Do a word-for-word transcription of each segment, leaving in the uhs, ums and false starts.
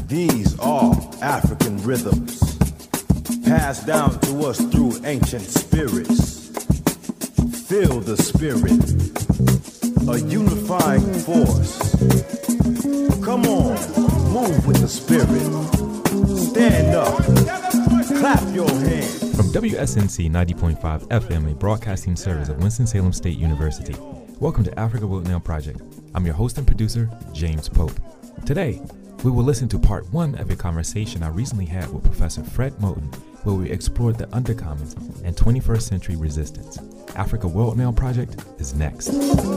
These are African rhythms, passed down to us through ancient spirits. Feel the spirit, a unifying force. Come on, move with the spirit. Stand up, clap your hands. From W S N C ninety point five F M, a broadcasting service of Winston-Salem State University, welcome to Africa World Now Project. I'm your host and producer, James Pope. Today, we will listen to part one of a conversation I recently had with Professor Fred Moten, where we explored the undercommons and twenty-first century resistance. Africa World Now Project is next.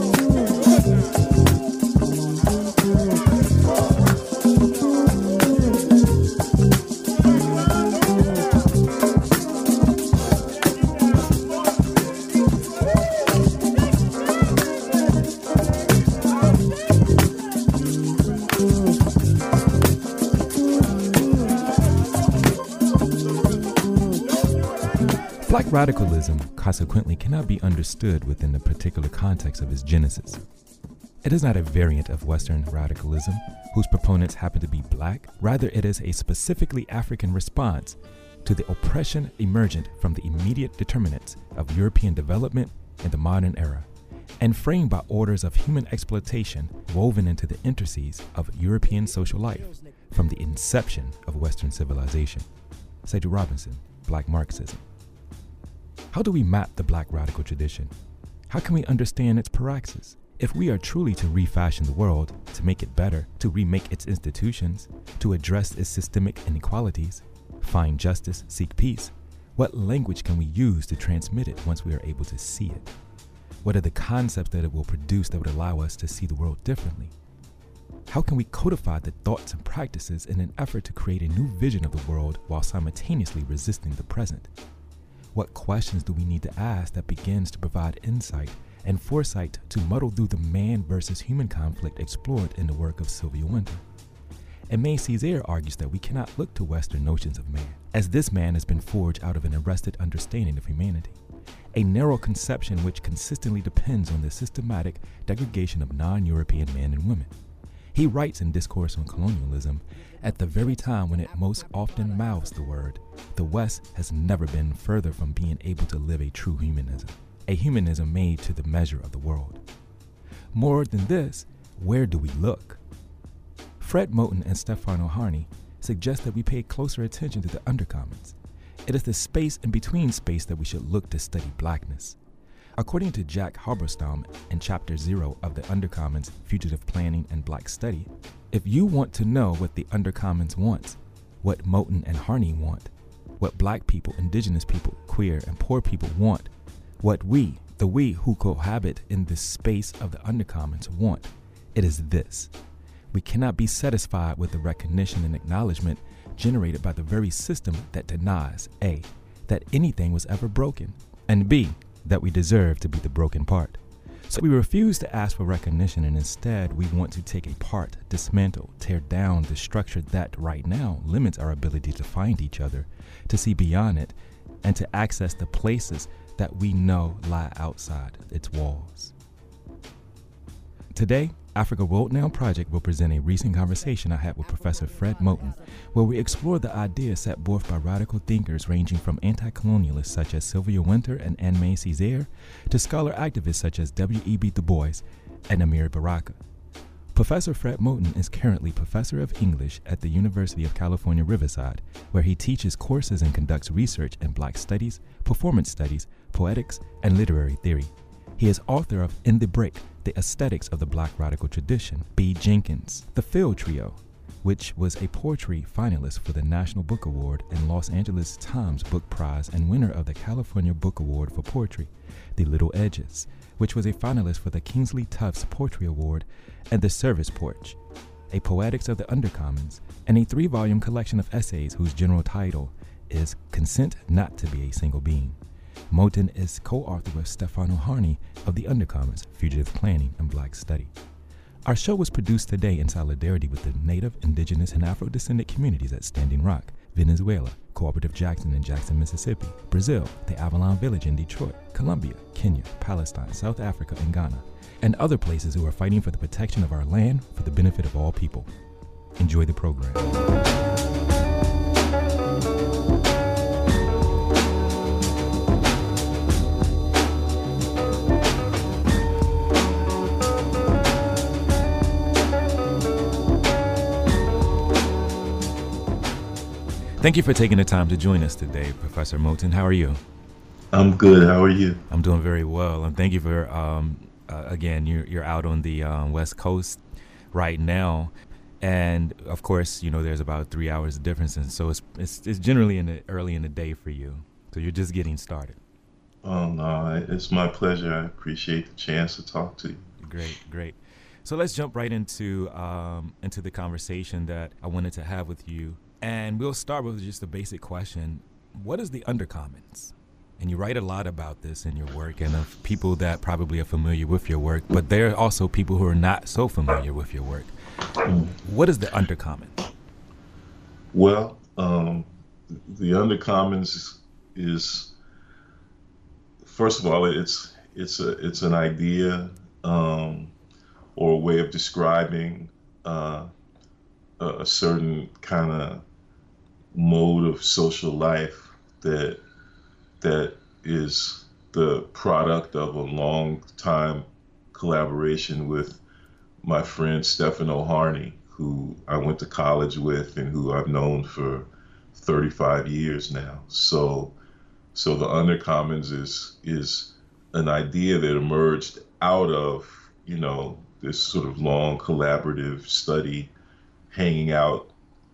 Black radicalism, consequently, cannot be understood within the particular context of its genesis. It is not a variant of Western radicalism, whose proponents happen to be black. Rather, it is a specifically African response to the oppression emergent from the immediate determinants of European development in the modern era, and framed by orders of human exploitation woven into the intricacies of European social life from the inception of Western civilization. Cedric Robinson, Black Marxism. How do we map the Black radical tradition? How can we understand its praxis? If we are truly to refashion the world, to make it better, to remake its institutions, to address its systemic inequalities, find justice, seek peace, what language can we use to transmit it once we are able to see it? What are the concepts that it will produce that would allow us to see the world differently? How can we codify the thoughts and practices in an effort to create a new vision of the world while simultaneously resisting the present? What questions do we need to ask that begins to provide insight and foresight to muddle through the man versus human conflict explored in the work of Sylvia Wynter? Aimé Césaire argues that we cannot look to Western notions of man, as this man has been forged out of an arrested understanding of humanity, a narrow conception which consistently depends on the systematic degradation of non-European men and women. He writes in Discourse on Colonialism, at the very time when it most often mouths the word, the West has never been further from being able to live a true humanism, a humanism made to the measure of the world. More than this, where do we look? Fred Moten and Stefano Harney suggest that we pay closer attention to the undercommons. It is the space in between space that we should look to study blackness. According to Jack Halberstam in Chapter Zero of the Undercommons, Fugitive Planning and Black Study, if you want to know what the undercommons want, what Moten and Harney want, what black people, indigenous people, queer and poor people want, what we, the we who cohabit in this space of the undercommons want, it is this. We cannot be satisfied with the recognition and acknowledgement generated by the very system that denies A, that anything was ever broken, and B, that we deserve to be the broken part. So we refuse to ask for recognition, and instead we want to take apart, dismantle, tear down the structure that right now limits our ability to find each other, to see beyond it, and to access the places that we know lie outside its walls. Today, Africa World Now Project will present a recent conversation I had with Professor Fred Moten, where we explore the ideas set forth by radical thinkers ranging from anti-colonialists such as Sylvia Wynter and Aimé Césaire to scholar activists such as W E B Du Bois and Amiri Baraka. Professor Fred Moten is currently Professor of English at the University of California, Riverside, where he teaches courses and conducts research in Black Studies, Performance Studies, Poetics, and Literary Theory. He is author of In the Break, The Aesthetics of the Black Radical Tradition, B. Jenkins, The Field Trio, which was a poetry finalist for the National Book Award and Los Angeles Times Book Prize and winner of the California Book Award for Poetry, The Little Edges, which was a finalist for the Kingsley Tufts Poetry Award and The Service Porch, a Poetics of the Undercommons, and a three-volume collection of essays whose general title is Consent Not to Be a Single Being. Moten is co-author with Stefano Harney of The Undercommons, Fugitive Planning and Black Study. Our show was produced today in solidarity with the Native, Indigenous, and Afro-descendant communities at Standing Rock, Venezuela, Cooperative Jackson in Jackson, Mississippi, Brazil, the Avalon Village in Detroit, Colombia, Kenya, Palestine, South Africa, and Ghana, and other places who are fighting for the protection of our land for the benefit of all people. Enjoy the program. Thank you for taking the time to join us today, Professor Moten. How are you? I'm good. How are you? I'm doing very well. And thank you for, um, uh, again, you're, you're out on the um, West Coast right now. And, of course, you know, there's about three hours of difference. And so it's, it's, it's generally in the, early in the day for you. So you're just getting started. Oh, no, it's my pleasure. I appreciate the chance to talk to you. Great, great. So let's jump right into um, into the conversation that I wanted to have with you. And we'll start with just a basic question. What is the Undercommons? And you write a lot about this in your work, and of people that probably are familiar with your work, but there are also people who are not so familiar with your work. Mm. What is the Undercommons? Well, um, the Undercommons is, is, first of all, it's it's a it's an idea um, or a way of describing uh, a, a certain kind of mode of social life that that is the product of a long time collaboration with my friend Stefano Harney, who I went to college with and who I've known for thirty-five years now. So so the Undercommons is is an idea that emerged out of, you know, this sort of long collaborative study, hanging out,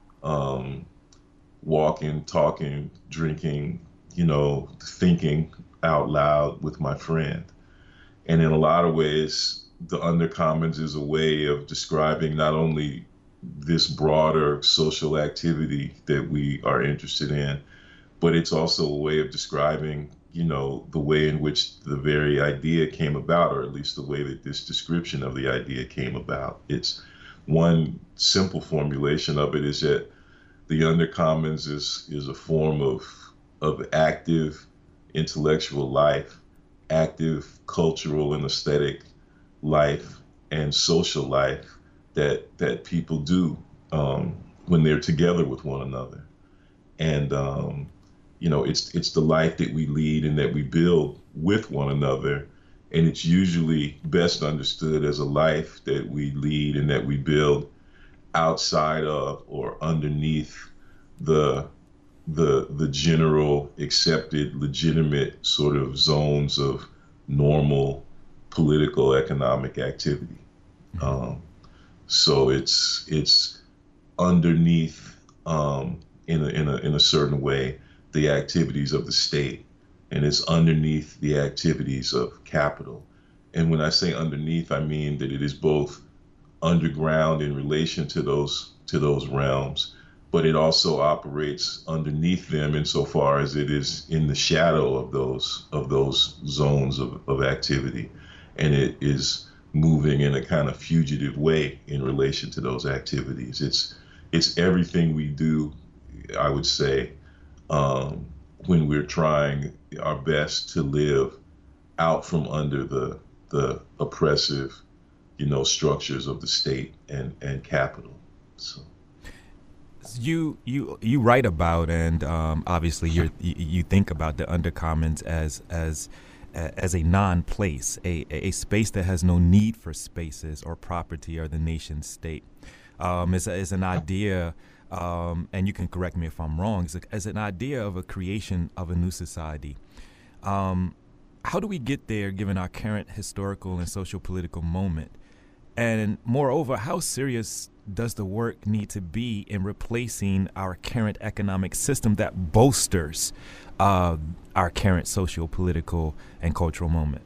um, walking, talking, drinking, you know, thinking out loud with my friend. And in a lot of ways, the Undercommons is a way of describing not only this broader social activity that we are interested in, but it's also a way of describing, you know, the way in which the very idea came about, or at least the way that this description of the idea came about. It's one simple formulation of it is that the Undercommons is is a form of of active intellectual life, active cultural and aesthetic life, and social life that that people do um, when they're together with one another. And um, you know, it's it's the life that we lead and that we build with one another. And it's usually best understood as a life that we lead and that we build outside of or underneath the the the general accepted legitimate sort of zones of normal political economic activity. Mm-hmm. Um, so it's it's underneath um, in a in a in a certain way the activities of the state, and it's underneath the activities of capital. And when I say underneath, I mean that it is both underground in relation to those to those realms, but it also operates underneath them insofar as it is in the shadow of those of those zones of, of activity, and it is moving in a kind of fugitive way in relation to those activities. It's it's everything we do, I would say, um, when we're trying our best to live out from under the the oppressive, you know, structures of the state and, and capital. So you you you write about, and um, obviously you're, you you think about the Undercommons as as as a non-place, a a space that has no need for spaces or property or the nation state. Um, it's, a, it's an idea, um, and you can correct me if I'm wrong, it's, a, it's an idea of a creation of a new society. Um, how do we get there given our current historical and social political moment? And moreover, how serious does the work need to be in replacing our current economic system that bolsters uh, our current social, political, and cultural moment?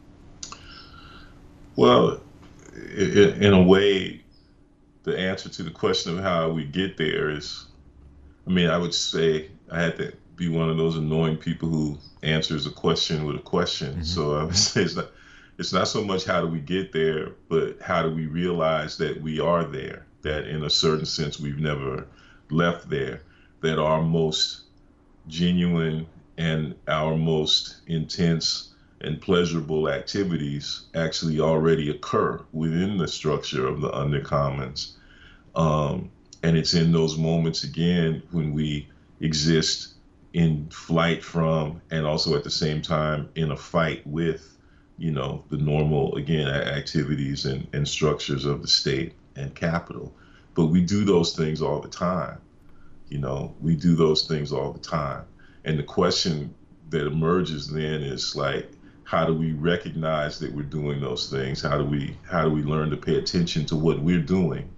Well, in, in a way, the answer to the question of how we get there is, I mean, I would say I had to be one of those annoying people who answers a question with a question. Mm-hmm. So I would say it's not, it's not so much how do we get there, but how do we realize that we are there, that in a certain sense we've never left there, that our most genuine and our most intense and pleasurable activities actually already occur within the structure of the Undercommons. Um, And it's in those moments again when we exist in flight from, and also at the same time in a fight with, you know, the normal, again, activities and, and structures of the state and capital. But we do those things all the time. You know, we do those things all the time. And the question that emerges then is like, how do we recognize that we're doing those things? How do we how do we learn to pay attention to what we're doing,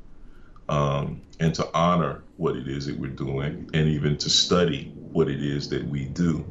um, and to honor what it is that we're doing, and even to study what it is that we do,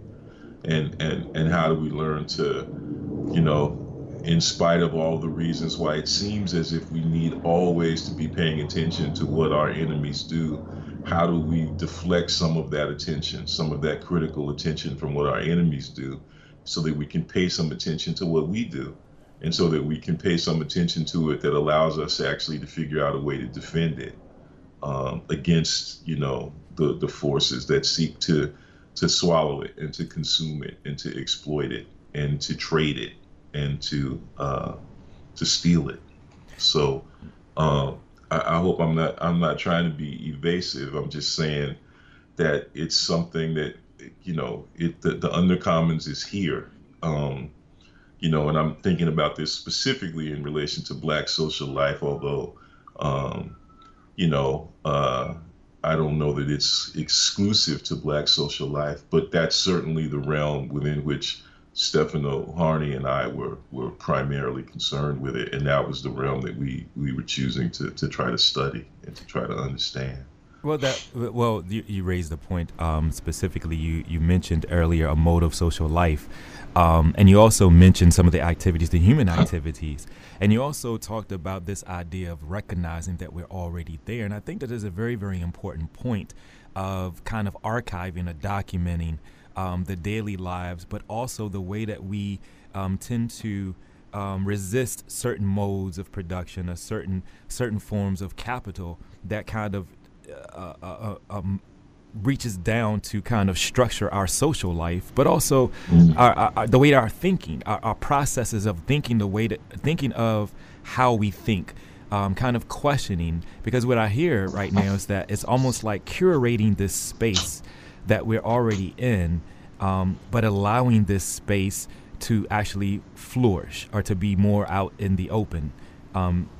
and and and how do we learn to, you know, in spite of all the reasons why it seems as if we need always to be paying attention to what our enemies do, how do we deflect some of that attention, some of that critical attention from what our enemies do, so that we can pay some attention to what we do, and so that we can pay some attention to it that allows us actually to figure out a way to defend it, um, against, you know, the, the forces that seek to to swallow it and to consume it and to exploit it and to trade it and to uh, to steal it. So um, I, I hope I'm not I'm not trying to be evasive. I'm just saying that it's something that, you know, it the, the undercommons is here, um, you know, and I'm thinking about this specifically in relation to Black social life, although, um, you know, uh, I don't know that it's exclusive to Black social life, but that's certainly the realm within which Stefano Harney and I were were primarily concerned with it, and that was the realm that we we were choosing to to try to study and to try to understand. Well, that well, you, you raised the point. Um, specifically, you you mentioned earlier a mode of social life, um, and you also mentioned some of the activities, the human activities, and you also talked about this idea of recognizing that we're already there. And I think that is a very, very important point of kind of archiving or documenting um, the daily lives, but also the way that we um, tend to um, resist certain modes of production or certain certain forms of capital that kind of Uh, uh, um, reaches down to kind of structure our social life, but also mm. our, our, the way our thinking, our, our processes of thinking, the way that thinking of how we think, um, kind of questioning. Because what I hear right now is that it's almost like curating this space that we're already in, um, but allowing this space to actually flourish or to be more out in the open. Um,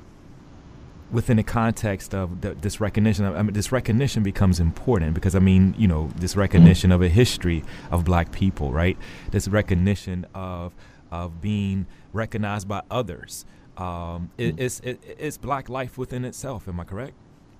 within the context of the, this recognition, I mean, this recognition becomes important because, I mean, you know, this recognition of a history of Black people, right? This recognition of of being recognized by others. Um, it, it's it, it's Black life within itself. Am I correct?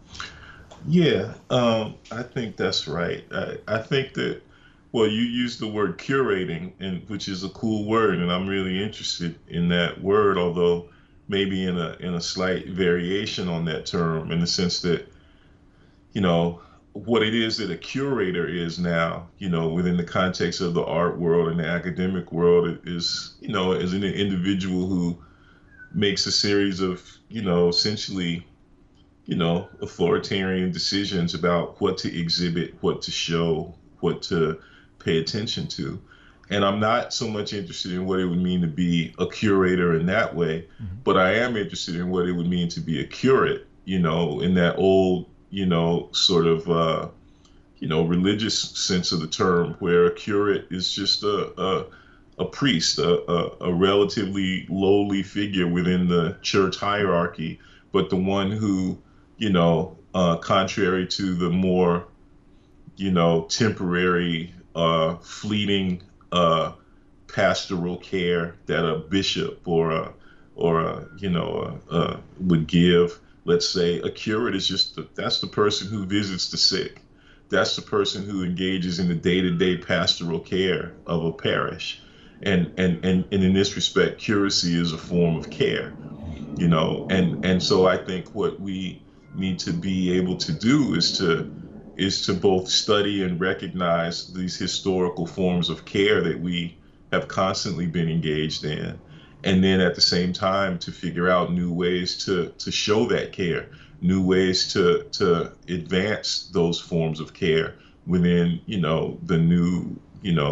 Yeah, um, I think that's right. I, I think that, well, you use the word curating, and which is a cool word, and I'm really interested in that word, although maybe in a in a slight variation on that term, in the sense that, you know, what it is that a curator is now, you know, within the context of the art world and the academic world, is, you know, as an individual who makes a series of, you know, essentially, you know, authoritarian decisions about what to exhibit, what to show, what to pay attention to. And I'm not so much interested in what it would mean to be a curator in that way, mm-hmm. but I am interested in what it would mean to be a curate, you know, in that old, you know, sort of, uh, you know, religious sense of the term, where a curate is just a a, a priest, a, a, a relatively lowly figure within the church hierarchy, but the one who, you know, uh, contrary to the more, you know, temporary, uh, fleeting uh, pastoral care that a bishop or a, or a, you know, a, a would give. Let's say a curate is just, the, that's the person who visits the sick. That's the person who engages in the day-to-day pastoral care of a parish. And, and, and, and in this respect, curacy is a form of care, you know, and, and so I think what we need to be able to do is to is to both study and recognize these historical forms of care that we have constantly been engaged in, and then at the same time to figure out new ways to to show that care, new ways to to advance those forms of care within, you know, the new, you know,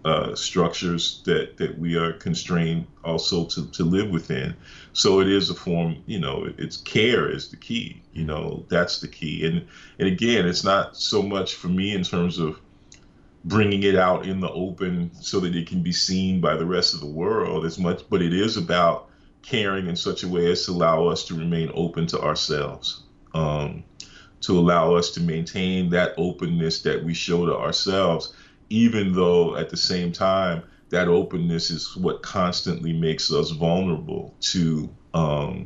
uh, structures that, that we are constrained also to, to live within. So it is a form, you know, it's care is the key, you know, that's the key. And, and again, it's not so much for me in terms of bringing it out in the open so that it can be seen by the rest of the world as much, but it is about caring in such a way as to allow us to remain open to ourselves, um, to allow us to maintain that openness that we show to ourselves, even though at the same time, that openness is what constantly makes us vulnerable to um,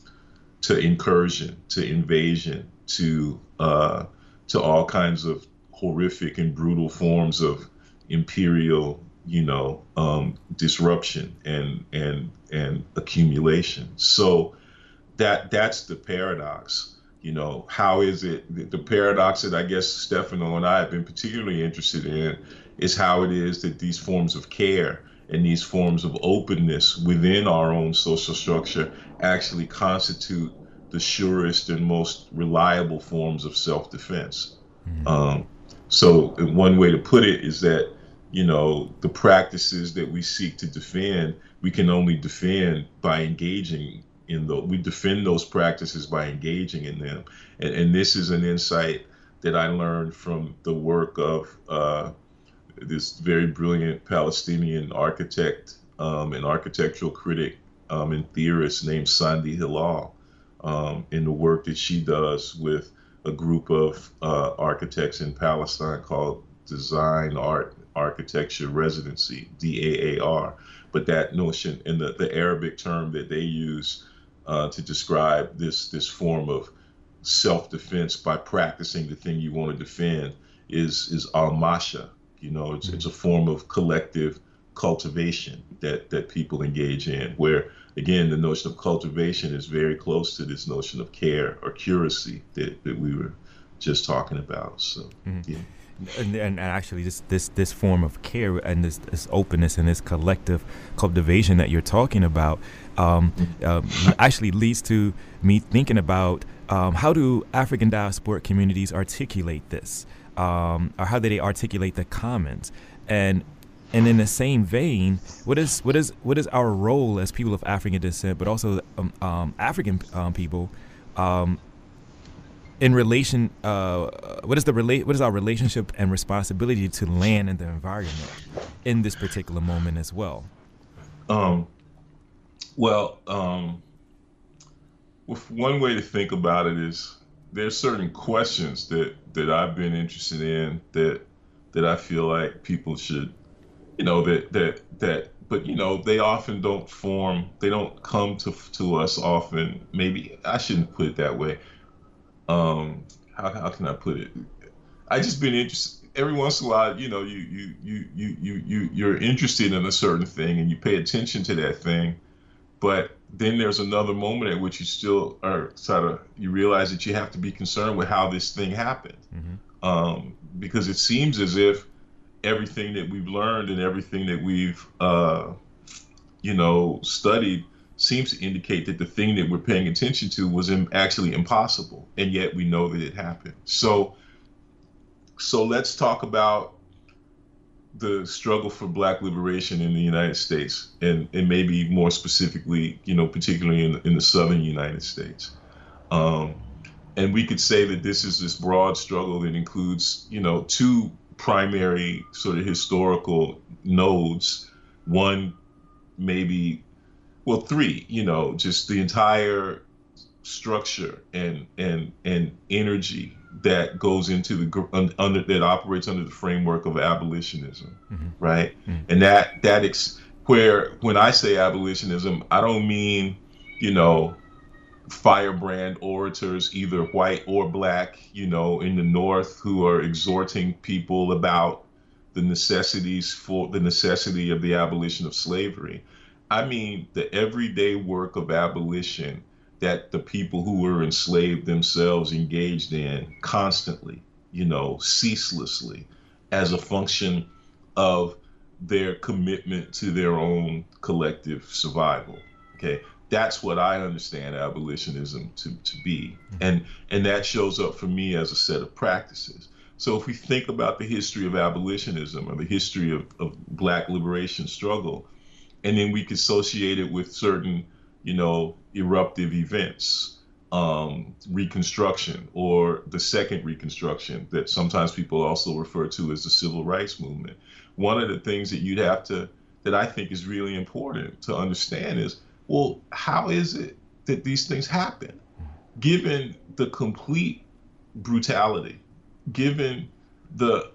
to incursion, to invasion, to uh, to all kinds of horrific and brutal forms of imperial, you know, um, disruption and and and accumulation. So that that's the paradox. You know, how is it, the, the paradox that I guess Stefano and I have been particularly interested in is how it is that these forms of care and these forms of openness within our own social structure actually constitute the surest and most reliable forms of self-defense. Mm-hmm. Um, so one way to put it is that, you know, the practices that we seek to defend, we can only defend by engaging in the, we defend those practices by engaging in them. And, and this is an insight that I learned from the work of uh, this very brilliant Palestinian architect um, and architectural critic um, and theorist named Sandi Hilal, um, in the work that she does with a group of uh, architects in Palestine called Design Art Architecture Residency, D A A R. But that notion, and the, the Arabic term that they use uh, to describe this this form of self-defense by practicing the thing you want to defend is is al-masha. You know, it's it's a form of collective cultivation that that people engage in, where again the notion of cultivation is very close to this notion of care or curacy that, that we were just talking about. So mm-hmm. yeah. And, and actually this, this this form of care and this, this openness and this collective cultivation that you're talking about um, um, actually leads to me thinking about um, how do African diasporic communities articulate this, um, or how do they articulate the commons? And and in the same vein, what is what is what is our role as people of African descent, but also um, um, African um, people, um, in relation? Uh, what is the relate? What is our relationship and responsibility to land and the environment in this particular moment as well? Um, well, um, one way to think about it is there's certain questions that that I've been interested in that that I feel like people should. You know, that, that, that, but, you know, they often don't form, they don't come to to us often. Maybe I shouldn't put it that way. Um, how, how can I put it? I just been interested every once in a while, you know, you, you, you, you, you, you, you're interested in a certain thing and you pay attention to that thing. But then there's another moment at which you still are sort of, you realize that you have to be concerned with how this thing happened. Mm-hmm. Um, because it seems as if everything that we've learned and everything that we've, uh, you know, studied seems to indicate that the thing that we're paying attention to was im- actually impossible, and yet we know that it happened. So, so let's talk about the struggle for Black liberation in the United States, and, and maybe more specifically, you know, particularly in, in the Southern United States. Um, and we could say that this is this broad struggle that includes, you know, two primary sort of historical nodes. One, maybe, well, three, you know, just the entire structure and and and energy that goes into the under that operates under the framework of abolitionism, mm-hmm. right? Mm-hmm. And that that ex, where when I say abolitionism, I don't mean, you know, firebrand orators, either white or Black, you know, in the North, who are exhorting people about the necessities for the necessity of the abolition of slavery. I mean, the everyday work of abolition that the people who were enslaved themselves engaged in constantly, you know, ceaselessly, as a function of their commitment to their own collective survival. Okay. That's what I understand abolitionism to, to be. And and that shows up for me as a set of practices. So if we think about the history of abolitionism or the history of, of black liberation struggle, and then we can associate it with certain, you know, eruptive events, um, Reconstruction or the second Reconstruction that sometimes people also refer to as the Civil Rights Movement. One of the things that you'd have to, that I think is really important to understand is, well, how is it that these things happen? Given the complete brutality, given the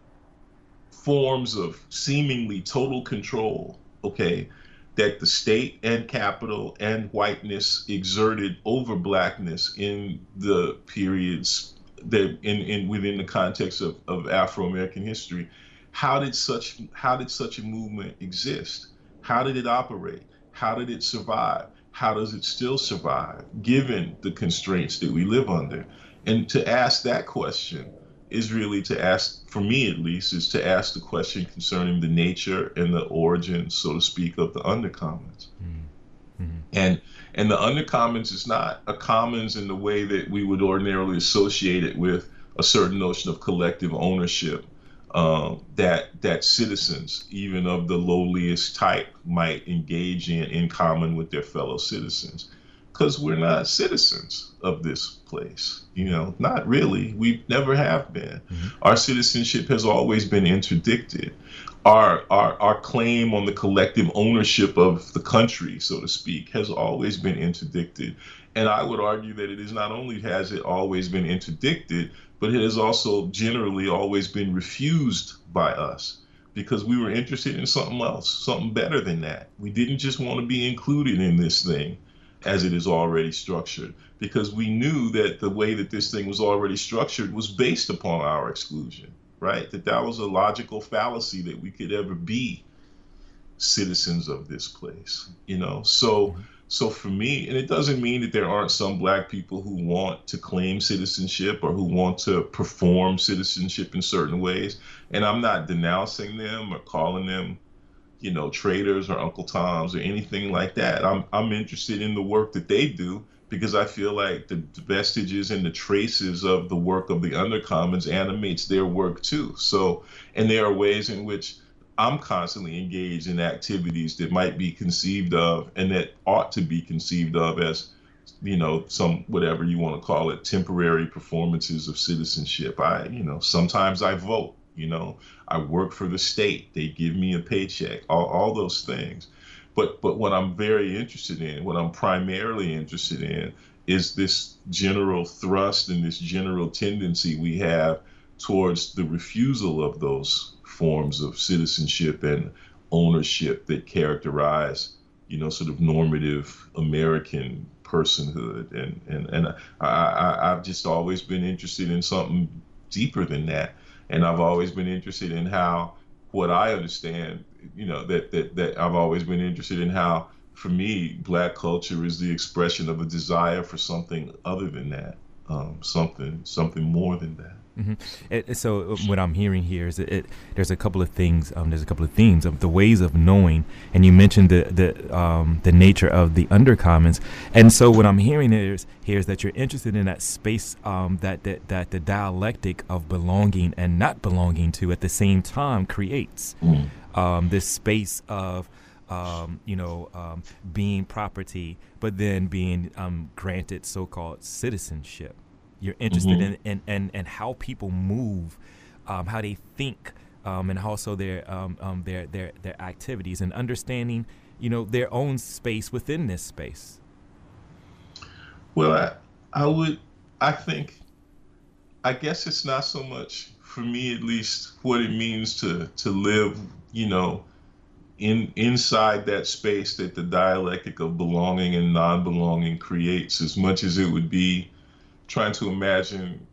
forms of seemingly total control, okay, that the state and capital and whiteness exerted over blackness in the periods that in, in within the context of, of Afro-American history, how did such how did such a movement exist? How did it operate? How did it survive? How does it still survive given the constraints that we live under? And to ask that question is really to ask, for me at least, is to ask the question concerning the nature and the origin, so to speak, of the undercommons. Mm-hmm. And and the undercommons is not a commons in the way that we would ordinarily associate it with a certain notion of collective ownership um, that that citizens, even of the lowliest type, might engage in in common with their fellow citizens. Because we're not citizens of this place, you know, not really. We never have been. Mm-hmm. Our citizenship has always been interdicted. Our, our our claim on the collective ownership of the country, so to speak, has always been interdicted. And I would argue that it is not only has it always been interdicted, but it has also generally always been refused by us because we were interested in something else, something better than that. We didn't just want to be included in this thing as it is already structured, because we knew that the way that this thing was already structured was based upon our exclusion, right? That that was a logical fallacy that we could ever be citizens of this place, you know? So, so for me, and it doesn't mean that there aren't some black people who want to claim citizenship or who want to perform citizenship in certain ways. And I'm not denouncing them or calling them, you know, traitors or Uncle Toms or anything like that. I'm I'm interested in the work that they do because I feel like the vestiges and the traces of the work of the undercommons animates their work too. So, and there are ways in which I'm constantly engaged in activities that might be conceived of and that ought to be conceived of as, you know, some, whatever you want to call it, temporary performances of citizenship. I, you know, sometimes I vote. You know, I work for the state. They give me a paycheck, all, all those things. But but what I'm very interested in, what I'm primarily interested in, is this general thrust and this general tendency we have towards the refusal of those forms of citizenship and ownership that characterize, you know, sort of normative American personhood. And, and, and I, I, I've just always been interested in something deeper than that. And I've always been interested in how, what I understand, you know, that, that, that I've always been interested in how, for me, Black culture is the expression of a desire for something other than that, um, something, something more than that. Mm-hmm. It, so what I'm hearing here is that it, there's a couple of things, um, there's a couple of themes of the ways of knowing, and you mentioned the the um, the nature of the undercommons, and so what I'm hearing is here is that you're interested in that space, um, that, that that the dialectic of belonging and not belonging to at the same time creates mm. um, this space of um, you know um, being property, but then being um, granted so-called citizenship. You're interested mm-hmm. in, in, in, in how people move, um, how they think, um, and also their um, um, their their their activities, and understanding, you know, their own space within this space. Well, I, I would, I think, I guess it's not so much, for me at least, what it means to to live, you know, in inside that space that the dialectic of belonging and non-belonging creates, as much as it would be trying to imagine,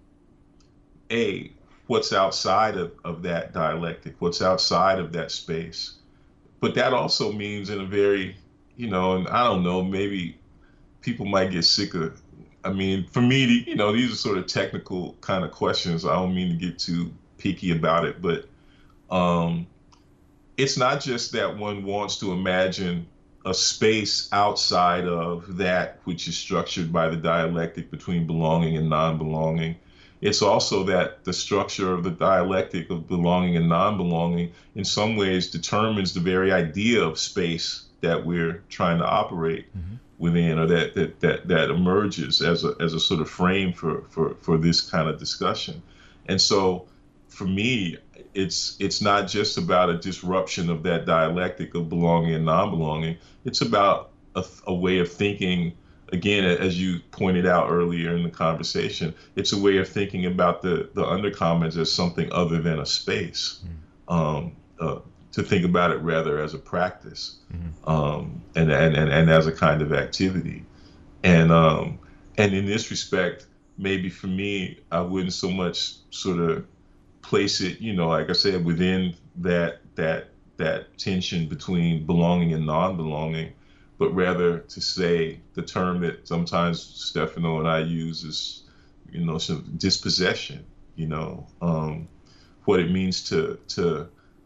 A, what's outside of, of that dialectic, what's outside of that space. But that also means in a very, you know, and I don't know, maybe people might get sick of, I mean, for me, you know, these are sort of technical kind of questions. I don't mean to get too picky about it, but um, it's not just that one wants to imagine a space outside of that which is structured by the dialectic between belonging and non-belonging, It's also that the structure of the dialectic of belonging and non-belonging in some ways determines the very idea of space that we're trying to operate mm-hmm. within, or that, that that that emerges as a as a sort of frame for for for this kind of discussion. And so for me, it's it's not just about a disruption of that dialectic of belonging and non-belonging. It's about a, a way of thinking. Again, as you pointed out earlier in the conversation, it's a way of thinking about the, the undercommons as something other than a space, mm. um, uh, to think about it rather as a practice, mm. um, and, and, and, and as a kind of activity. And um, and in this respect, maybe for me, I wouldn't so much sort of place it, you know, like I said, within that that that tension between belonging and non-belonging, but rather to say the term that sometimes Stefano and I use is, you know, some dispossession, you know, um, what it means to, to,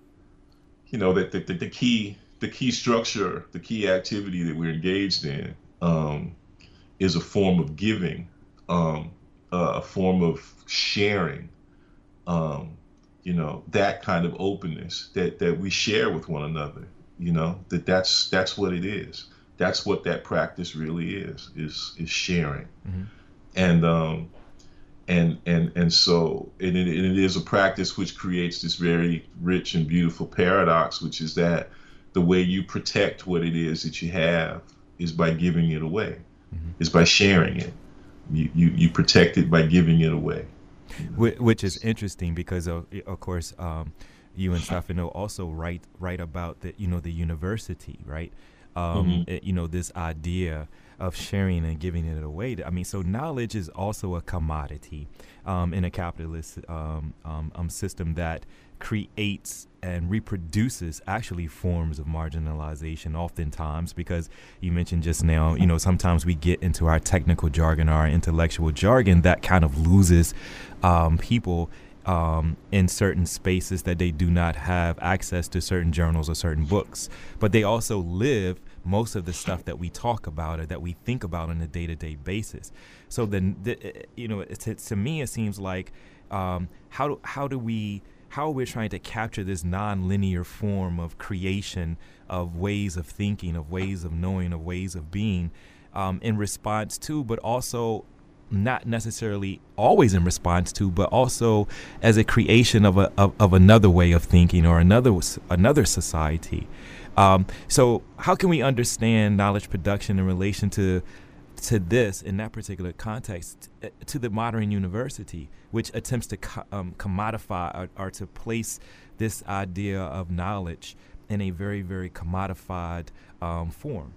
you know, that the, the, the key, the key structure, the key activity that we're engaged in um, is a form of giving, um, uh, a form of sharing, um, you know, that kind of openness that, that we share with one another, you know, that that's, that's what it is. That's what that practice really is, is is sharing. Mm-hmm. And um and and and so it, it, it is a practice which creates this very rich and beautiful paradox, which is that the way you protect what it is that you have is by giving it away, mm-hmm. is by sharing it. You, you you protect it by giving it away. Which is interesting because of, of course um, you and Stefano also write write about the you know the university, right? Um, mm-hmm. it, you know, this idea of sharing and giving it away. I mean, so knowledge is also a commodity um, in a capitalist um, um, um, system that creates and reproduces actually forms of marginalization oftentimes, because you mentioned just now, you know, sometimes we get into our technical jargon, our intellectual jargon that kind of loses um, people Um, in certain spaces that they do not have access to certain journals or certain books, but they also live most of the stuff that we talk about or that we think about on a day-to-day basis. So then, the, you know, it, it, to me, it seems like um, how do how do we how are we trying to capture this non-linear form of creation, of ways of thinking, of ways of knowing, of ways of being, um, in response to, but also not necessarily always in response to, but also as a creation of a of, of another way of thinking or another another society. Um, so how can we understand knowledge production in relation to to this in that particular context, to the modern university, which attempts to co- um, commodify or, or to place this idea of knowledge in a very, very commodified um, form?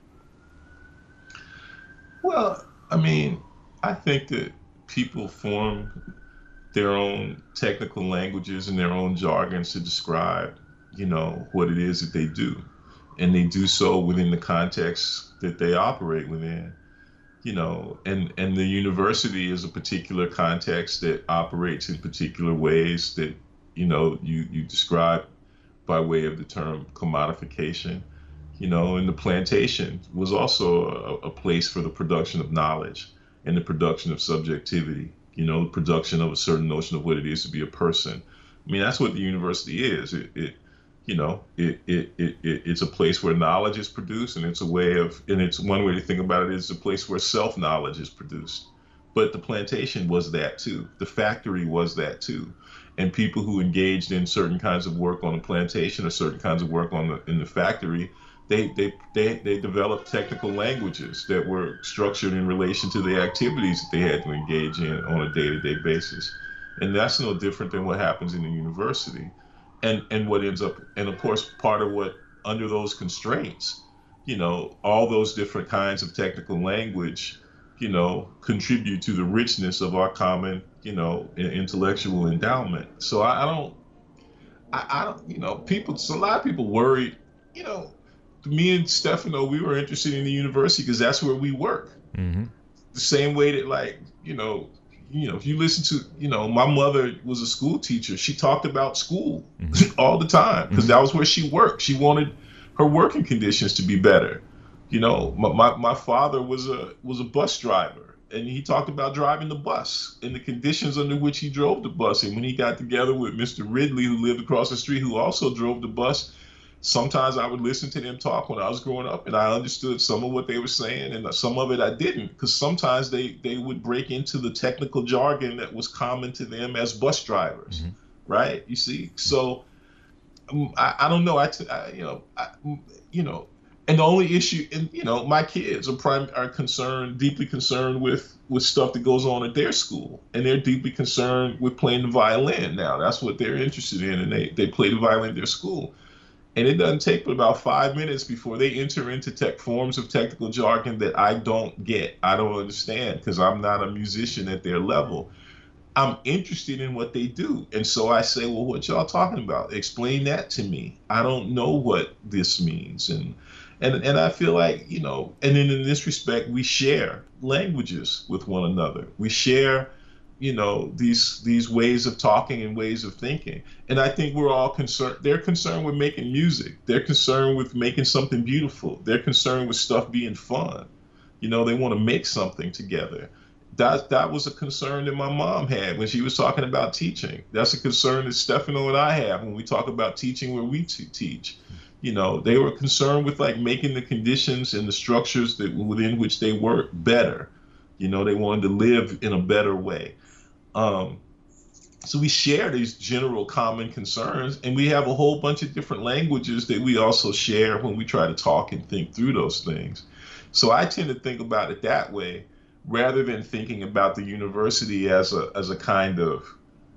Well, I mean, I think that people form their own technical languages and their own jargons to describe, you know, what it is that they do. And they do so within the context that they operate within, you know, and, and the university is a particular context that operates in particular ways that, you know, you, you describe by way of the term commodification, you know, and the plantation was also a, a place for the production of knowledge and the production of subjectivity, you know, the production of a certain notion of what it is to be a person. I mean, that's what the university is. It, it you know, it, it, it, it it's a place where knowledge is produced, and it's a way of, and it's one way to think about it is a place where self-knowledge is produced. But the plantation was that too. The factory was that too. And people who engaged in certain kinds of work on the plantation or certain kinds of work on the, in the factory, They, they they they developed technical languages that were structured in relation to the activities that they had to engage in on a day-to-day basis. And that's no different than what happens in the university. And and what ends up, and of course, part of what, under those constraints, you know, all those different kinds of technical language, you know, contribute to the richness of our common, you know, intellectual endowment. So I, I don't, I, I don't, you know, people, so a lot of people worried, you know, me and Stefano, we were interested in the university because that's where we work. Mm-hmm. The same way that, like, you know, you know, if you listen to, you know, my mother was a school teacher. She talked about school mm-hmm. all the time because mm-hmm. that was where she worked. She wanted her working conditions to be better. You know, my, my, my father was a was a bus driver. and he talked about driving the bus and the conditions under which he drove the bus. And when he got together with Mister Ridley, who lived across the street, who also drove the bus, sometimes I would listen to them talk when I was growing up, and I understood some of what they were saying, and some of it I didn't, because sometimes they, they would break into the technical jargon that was common to them as bus drivers, mm-hmm. right? You see, so um, I, I don't know. I, t- I you know, I, you know, and the only issue, and you know, my kids are prime are concerned, deeply concerned with with stuff that goes on at their school, and they're deeply concerned with playing the violin. Now, that's what they're interested in, and they they play the violin at their school. And it doesn't take but about five minutes before they enter into tech forms of technical jargon that I don't get, I don't understand, because I'm not a musician at their level. I'm interested in what they do. And so I say, well, what y'all talking about? Explain that to me. I don't know what this means. And and and I feel like, you know, and then in this respect, we share languages with one another. We share, you know, these these ways of talking and ways of thinking. And I think we're all concerned. They're concerned with making music. They're concerned with making something beautiful. They're concerned with stuff being fun. You know, they want to make something together. That that was a concern that my mom had when she was talking about teaching. That's a concern that Stefano and I have when we talk about teaching where we t- teach. You know, they were concerned with like making the conditions and the structures that within which they work better. You know, they wanted to live in a better way. Um, so we share these general common concerns, and we have a whole bunch of different languages that we also share when we try to talk and think through those things. So I tend to think about it that way, rather than thinking about the university as a as a kind of,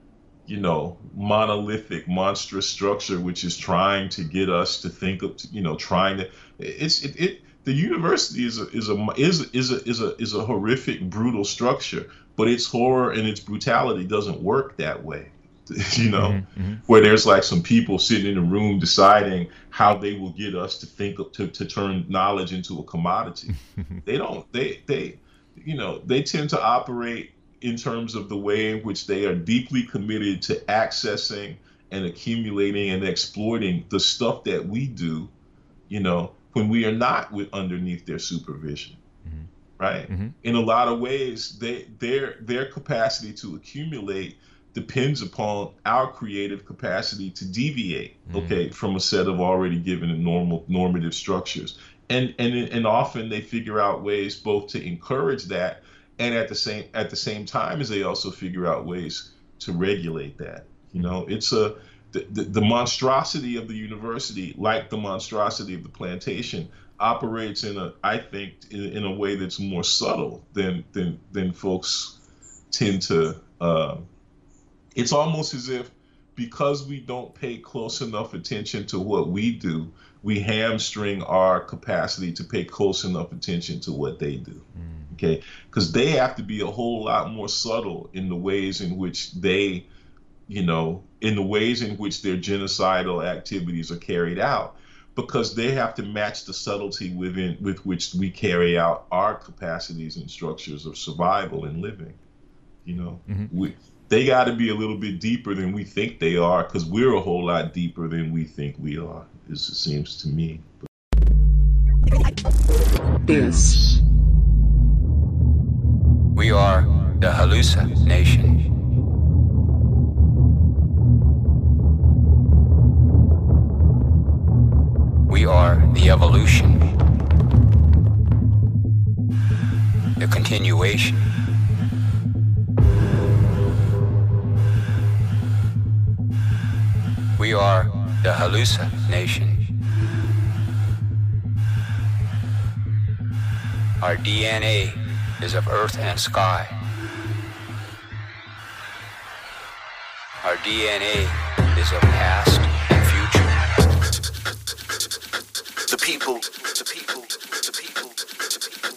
you know, monolithic, monstrous structure, which is trying to get us to think of, you know, trying to, it's it. it the university is a is a is is a is a is a horrific, brutal structure. But its horror and its brutality doesn't work that way, you know, mm-hmm, mm-hmm. where there's like some people sitting in a room deciding how they will get us to think of, to, to turn knowledge into a commodity. They don't, they, they, you know, they tend to operate in terms of the way in which they are deeply committed to accessing and accumulating and exploiting the stuff that we do, you know, when we are not with underneath their supervision. Right. Mm-hmm. In a lot of ways, they their their capacity to accumulate depends upon our creative capacity to deviate, mm-hmm. okay, from a set of already given and normal normative structures. And and and often they figure out ways both to encourage that, and at the same at the same time as they also figure out ways to regulate that. You know, it's a the, the, the monstrosity of the university, like the monstrosity of the plantation, operates in a, I think, in, in a way that's more subtle than than than folks tend to. Uh, it's almost as if because we don't pay close enough attention to what we do, we hamstring our capacity to pay close enough attention to what they do. Mm. Okay, because they have to be a whole lot more subtle in the ways in which they, you know, in the ways in which their genocidal activities are carried out. Because they have to match the subtlety within with which we carry out our capacities and structures of survival and living. You know, mm-hmm. we, they got to be a little bit deeper than we think they are, because we're a whole lot deeper than we think we are, as it seems to me. Yes. We are the Halusa Nation. We are the evolution, the continuation. We are the Halusa Nation. Our D N A is of earth and sky. Our D N A is of past and future. The people, the people, the people, the people.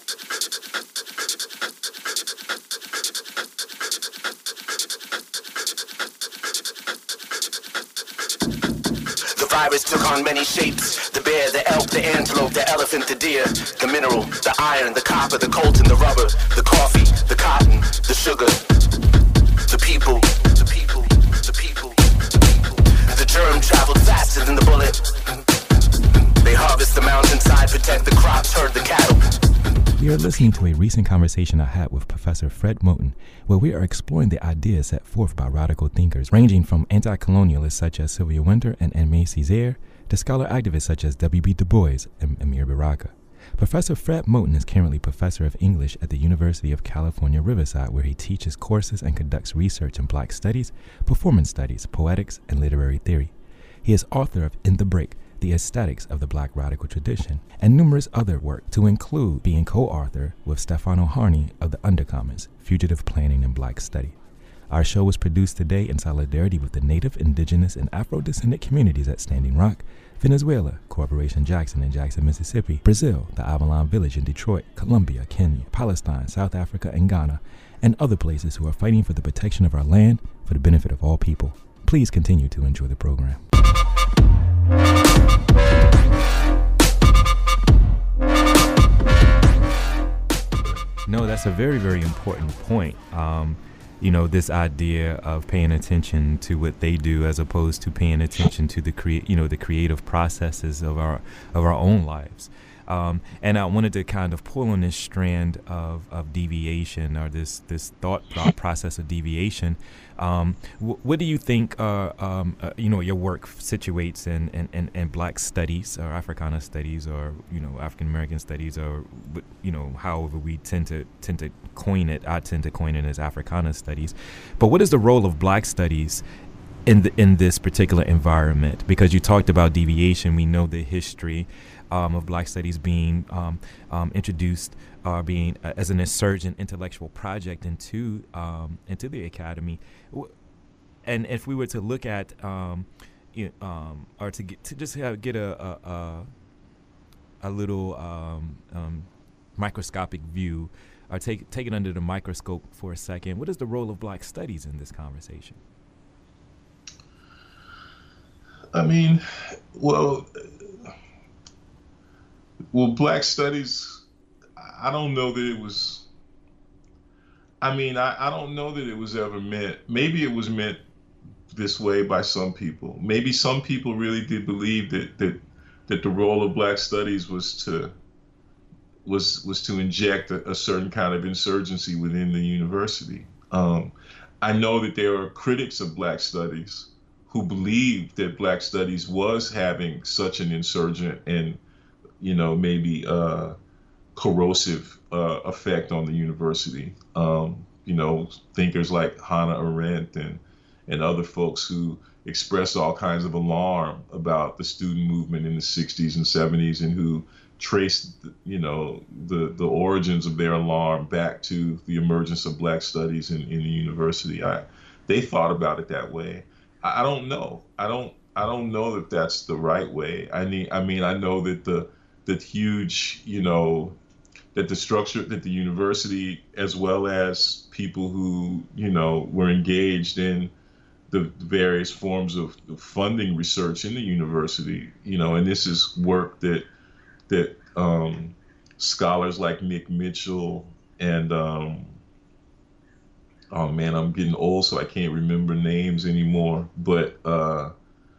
The virus took on many shapes. The bear, the elk, the antelope, the elephant, the deer. The mineral, the iron, the copper, the coltan, the rubber. The coffee, the cotton, the sugar. The people, the people, the people, the people. The germ traveled faster than the bullet. They harvest the mountainside, protect the crops, herd the cattle. We are listening to a recent conversation I had with Professor Fred Moten, where we are exploring the ideas set forth by radical thinkers, ranging from anti-colonialists such as Sylvia Wynter and Aimé Césaire to scholar activists such as W B Du Bois and Amir Baraka. Professor Fred Moten is currently professor of English at the University of California, Riverside, where he teaches courses and conducts research in Black studies, performance studies, poetics, and literary theory. He is author of In the Break, The Aesthetics of the Black Radical Tradition, and numerous other work, to include being co-author with Stefano Harney of the Undercommons, Fugitive Planning in Black Study. Our show was produced today in solidarity with the Native, Indigenous, and Afro-descendant communities at Standing Rock, Venezuela, Corporation Jackson in Jackson, Mississippi, Brazil, the Avalon Village in Detroit, Colombia, Kenya, Palestine, South Africa, and Ghana, and other places who are fighting for the protection of our land for the benefit of all people. Please continue to enjoy the program. No, that's a very, very important point. Um, you know, this idea of paying attention to what they do as opposed to paying attention to the crea- you know, the creative processes of our of our own lives. Um, and I wanted to kind of pull on this strand of, of deviation, or this this thought, thought process of deviation. Um, wh- what do you think, uh, um, uh, you know, your work situates in, in, in, in Black studies or Africana studies, or, you know, African American studies, or, you know, however we tend to tend to coin it. I tend to coin it as Africana studies. But what is the role of Black studies in the, in this particular environment? Because you talked about deviation. We know the history Um, of Black studies being um, um, introduced, uh, being uh, as an insurgent intellectual project into um, into the academy, and if we were to look at um, you know, um, or to get to just have, get a a, a, a little um, um, microscopic view, or take take it under the microscope for a second, what is the role of Black studies in this conversation? I mean, well. Well, Black studies, I don't know that it was, I mean, I, I don't know that it was ever meant, maybe it was meant this way by some people. Maybe some people really did believe that that, that the role of Black studies was to was was to inject a, a certain kind of insurgency within the university. Um, I know that there are critics of Black studies who believed that Black studies was having such an insurgent and you know, maybe uh, corrosive uh, effect on the university. Um, you know, thinkers like Hannah Arendt and and other folks who expressed all kinds of alarm about the student movement in the sixties and seventies, and who traced, you know, the the origins of their alarm back to the emergence of Black studies in, in the university. I, they thought about it that way. I, I don't know. I don't. I don't know that that's the right way. I need. I mean, I know that the that huge, you know, that the structure, that the university, as well as people who, you know, were engaged in the various forms of funding research in the university, you know, and this is work that that um, scholars like Nick Mitchell and, um, oh man, I'm getting old, so I can't remember names anymore, but, uh,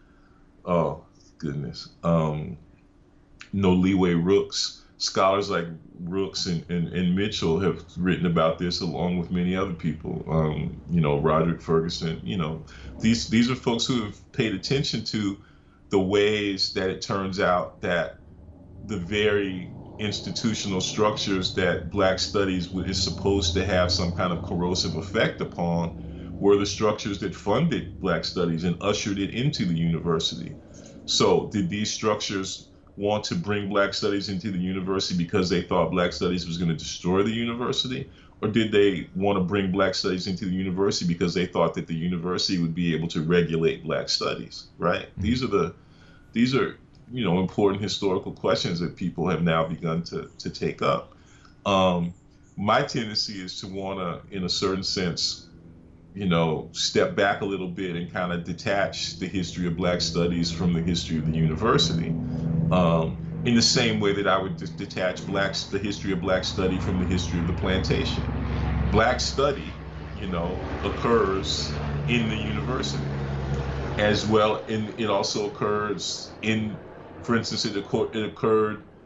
oh goodness. Um, Noliwe Rooks, scholars like Rooks and, and, and Mitchell have written about this, along with many other people. Um, you know, Roderick Ferguson. You know, these these are folks who have paid attention to the ways that it turns out that the very institutional structures that Black studies is supposed to have some kind of corrosive effect upon were the structures that funded Black studies and ushered it into the university. So did these structures want to bring Black studies into the university because they thought Black studies was going to destroy the university? Or did they want to bring Black studies into the university because they thought that the university would be able to regulate Black studies, right? Mm-hmm. These are the, these are, you know, important historical questions that people have now begun to, to take up. Um, my tendency is to want to, in a certain sense, you know, step back a little bit and kind of detach the history of Black studies from the history of the university. Um, in the same way that I would just detach Black, the history of Black study from the history of the plantation. Black study, you know, occurs in the university, as well. And it also occurs in, for instance, it, it occurred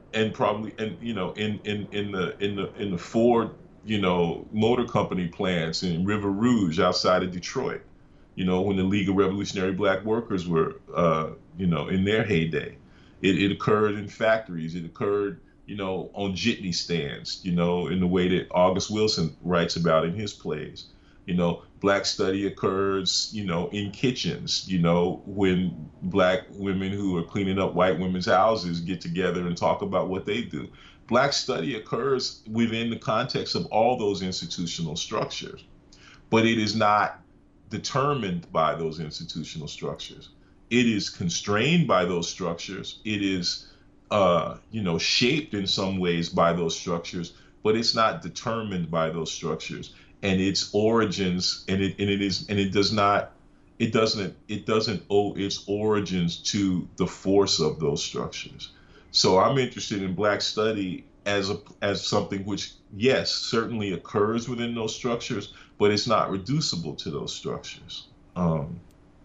and probably, and you know, in in in the in the in the Ford, you know, Motor Company plants in River Rouge outside of Detroit, you know, when the League of Revolutionary Black Workers were, uh, you know, in their heyday. It, it occurred in factories. It occurred, you know, on jitney stands, you know, in the way that August Wilson writes about in his plays. You know, Black study occurs, you know, in kitchens, you know, when Black women who are cleaning up white women's houses get together and talk about what they do. Black study occurs within the context of all those institutional structures, but it is not determined by those institutional structures. It is constrained by those structures. It is, uh, you know, shaped in some ways by those structures, but it's not determined by those structures. And its origins, and it and it is, and it does not, it doesn't, it doesn't owe its origins to the force of those structures. So I'm interested in Black study as a as something which, yes, certainly occurs within those structures, but it's not reducible to those structures. Um,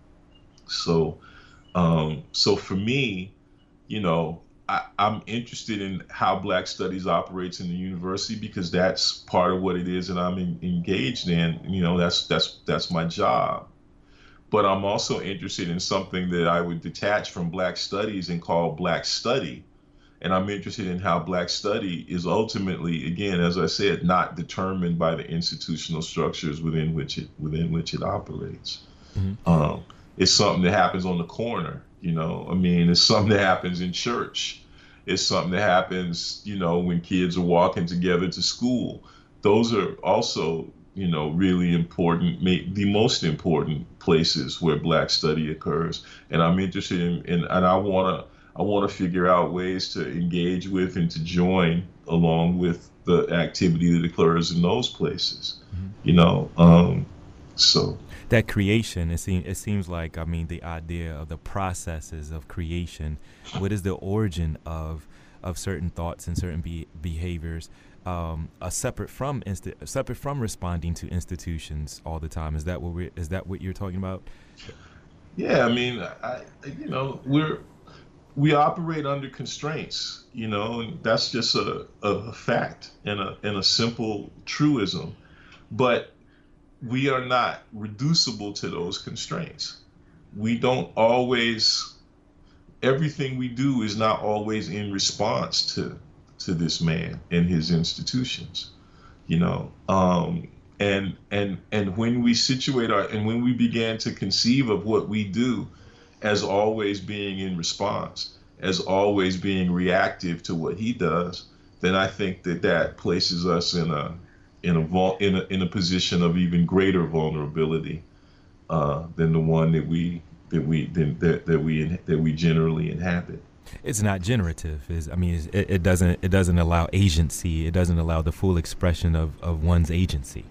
so. Um, so for me, you know, I, I'm interested in how Black studies operates in the university because that's part of what it is that I'm in, engaged in. You know, that's that's that's my job. But I'm also interested in something that I would detach from Black studies and call Black study. And I'm interested in how Black study is ultimately, again, as I said, not determined by the institutional structures within which it within which it operates. Mm-hmm. Um, It's something that happens on the corner, you know. I mean, it's something that happens in church. It's something that happens, you know, when kids are walking together to school. Those are also, you know, really important, the most important places where Black study occurs. And I'm interested in, in and I want to, I want to figure out ways to engage with and to join along with the activity that occurs in those places, mm-hmm. you know. Um, so. That creation, it seems, it seems like, I mean, the idea of the processes of creation, what is the origin of of certain thoughts and certain be- behaviors, um, are separate from insti- separate from responding to institutions all the time. Is that what we is that what you're talking about? Yeah, I mean, I, you know, we're we operate under constraints, you know, and that's just a, a fact and a and a simple truism, but we are not reducible to those constraints. We don't always, everything we do is not always in response to to this man and his institutions, you know. Um, and and and when we situate our, and when we began to conceive of what we do as always being in response, as always being reactive to what he does, then I think that that places us in a in a in a in a position of even greater vulnerability uh, than the one that we that we that that we that we generally inhabit. It's not generative. Is I mean, it, it doesn't it doesn't allow agency. It doesn't allow the full expression of, of one's agency.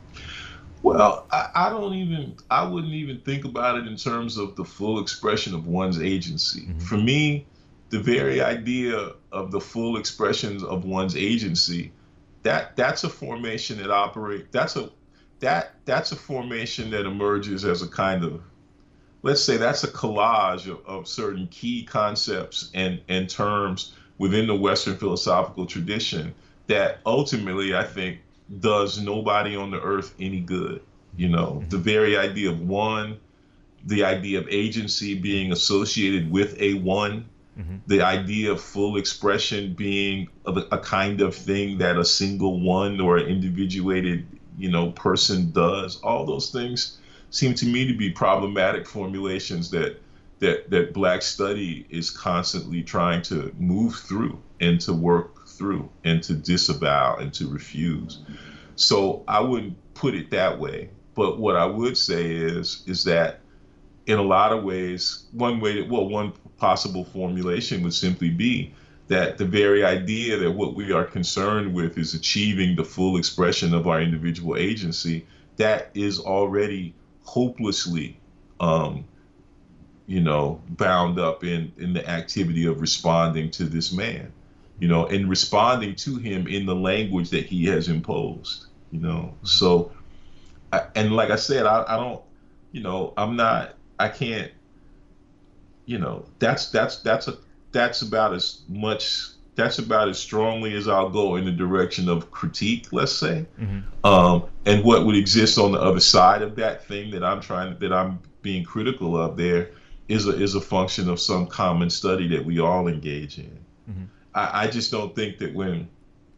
Well, I, I don't even I wouldn't even think about it in terms of the full expression of one's agency. Mm-hmm. For me, the very idea of the full expressions of one's agency, that that's a formation that operate that's a that that's a formation that emerges as a kind of, let's say that's a collage of, of certain key concepts and and terms within the Western philosophical tradition that ultimately I think does nobody on the earth any good. You know, mm-hmm. the very idea of one, the idea of agency being associated with a one, mm-hmm. the idea of full expression being a, a kind of thing that a single one or an individuated, you know, person does. All those things seem to me to be problematic formulations that that that Black study is constantly trying to move through and to work through and to disavow and to refuse. So I wouldn't put it that way. But what I would say is is that in a lot of ways, one way that, well, one possible formulation would simply be that the very idea that what we are concerned with is achieving the full expression of our individual agency, that is already hopelessly, um, you know, bound up in, in the activity of responding to this man, you know, and responding to him in the language that he has imposed, you know. So, I, and like I said, I, I don't, you know, I'm not, I can't, you know, that's that's that's a that's about as much that's about as strongly as I'll go in the direction of critique, let's say. Mm-hmm. Um, and what would exist on the other side of that thing that I'm trying that I'm being critical of there is a is a function of some common study that we all engage in. Mm-hmm. I, I just don't think that when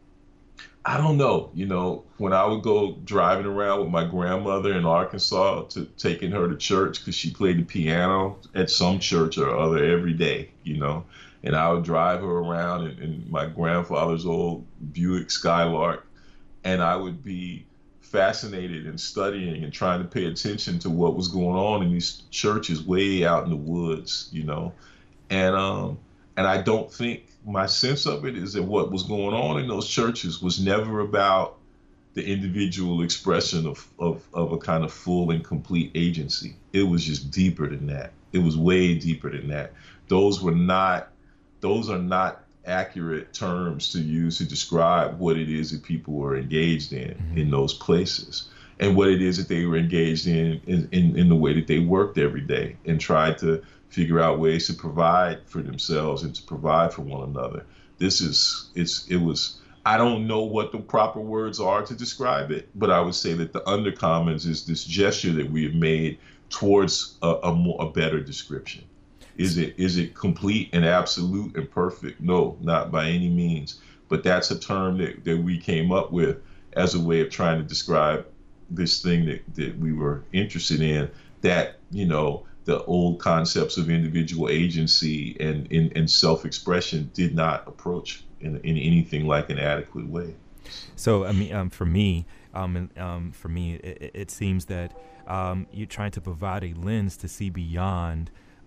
I don't know, you know, when I would go driving around with my grandmother in Arkansas to taking her to church because she played the piano at some church or other every day, you know, and I would drive her around in, in my grandfather's old Buick Skylark, and I would be fascinated and studying and trying to pay attention to what was going on in these churches way out in the woods, you know, and um, and I don't think my sense of it is that what was going on in those churches was never about the individual expression of, of, of a kind of full and complete agency. It was just deeper than that. It was way deeper than that. Those were not, those are not accurate terms to use to describe what it is that people were engaged in, mm-hmm. in those places, and what it is that they were engaged in in, in in the way that they worked every day and tried to figure out ways to provide for themselves and to provide for one another. This is, it's, it was, I don't know what the proper words are to describe it, but I would say that the undercommons is this gesture that we have made towards a, a more, a better description. Is it, is it complete and absolute and perfect? No, not by any means. But that's a term that, that we came up with as a way of trying to describe this thing that, that we were interested in, that, you know, the old concepts of individual agency and, and, and self-expression did not approach in, in anything like an adequate way. So, I mean, um, for me, um, um, for me, it, it seems that um, you're trying to provide a lens to see beyond,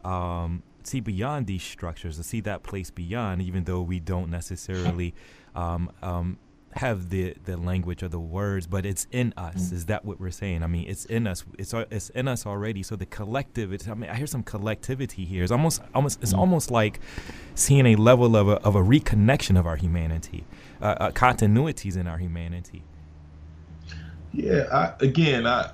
um, see beyond these structures, to see that place beyond, even though we don't necessarily um, um, have the, the language or the words, but it's in us. Is that what we're saying? I mean, it's in us. It's it's in us already. So the collective. It's, I mean, I hear some collectivity here. It's almost almost it's almost like seeing a level of a of a reconnection of our humanity, uh, uh, continuities in our humanity. Yeah. I, again, I,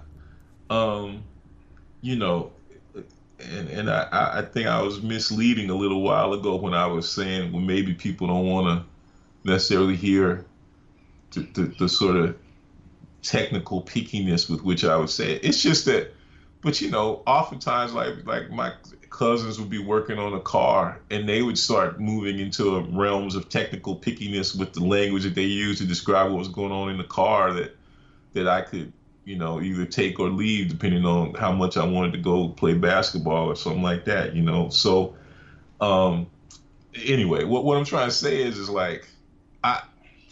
um, you know, and and I I think I was misleading a little while ago when I was saying, well, maybe people don't want to necessarily hear The, the, the sort of technical pickiness with which I would say it. It's just that, but you know, oftentimes like like my cousins would be working on a car and they would start moving into realms of technical pickiness with the language that they use to describe what was going on in the car that that I could, you know, either take or leave depending on how much I wanted to go play basketball or something like that, you know. So um anyway, what what I'm trying to say is is like I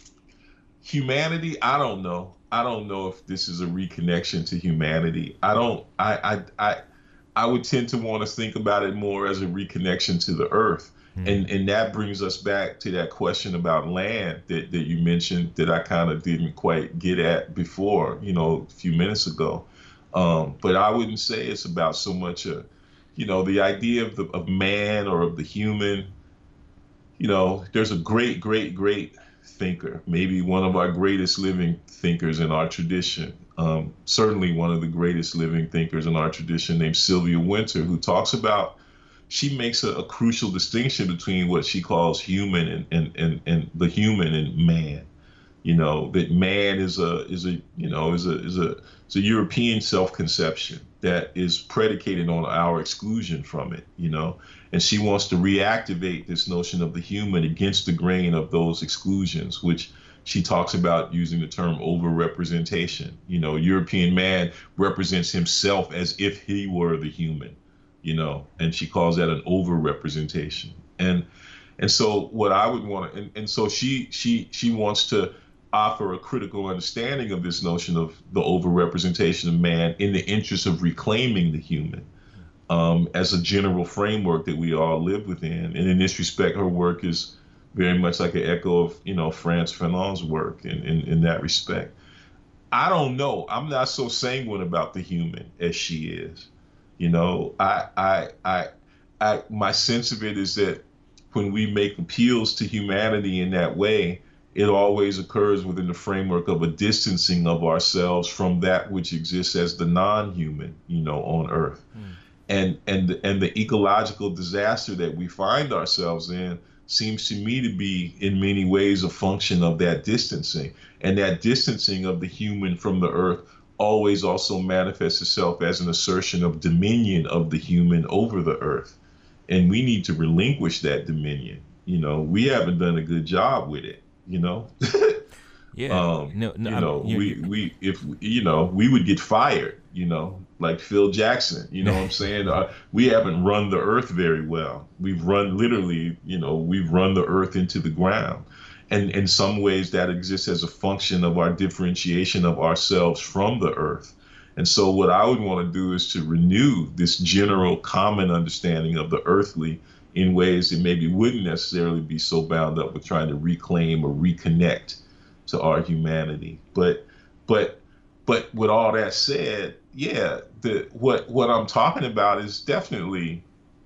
humanity, I don't know. I don't know if this is a reconnection to humanity. I don't, I, I, I, I would tend to want to think about it more as a reconnection to the earth. Mm-hmm. And, and that brings us back to that question about land that, that you mentioned that I kind of didn't quite get at before, you know, a few minutes ago. Um, but I wouldn't say it's about so much, a, you know, the idea of the, of man or of the human. You know, there's a great, great, great thinker, maybe one of our greatest living thinkers in our tradition, um, certainly one of the greatest living thinkers in our tradition, named Sylvia Wynter, who talks about, she makes a, a crucial distinction between what she calls human and, and, and, and the human and man. You know, that man is a is a you know is a is a is a European self-conception that is predicated on our exclusion from it, you know, and she wants to reactivate this notion of the human against the grain of those exclusions, which she talks about using the term overrepresentation. You know, European man represents himself as if he were the human, you know, and she calls that an overrepresentation. And and so what I would want to, and, and so she she she wants to offer a critical understanding of this notion of the overrepresentation of man in the interest of reclaiming the human um, as a general framework that we all live within. And in this respect, her work is very much like an echo of, you know, Frantz Fanon's work in, in, in that respect. I don't know. I'm not so sanguine about the human as she is. You know, I, I, I, I, my sense of it is that when we make appeals to humanity in that way, it always occurs within the framework of a distancing of ourselves from that which exists as the non-human, you know, on Earth. Mm. And and and the ecological disaster that we find ourselves in seems to me to be in many ways a function of that distancing. And that distancing of the human from the earth always also manifests itself as an assertion of dominion of the human over the earth. And we need to relinquish that dominion. You know, we haven't done a good job with it, you know? Yeah. Um, no, no, you know, you're, we, you're... we, if, you know, we would get fired, you know, like Phil Jackson, you know what I'm saying? Uh, we haven't run the earth very well. We've run literally, you know, we've run the earth into the ground. And in some ways that exists as a function of our differentiation of ourselves from the earth. And so what I would want to do is to renew this general common understanding of the earthly in ways that maybe wouldn't necessarily be so bound up with trying to reclaim or reconnect to our humanity. But but but with all that said, yeah, the what what I'm talking about is definitely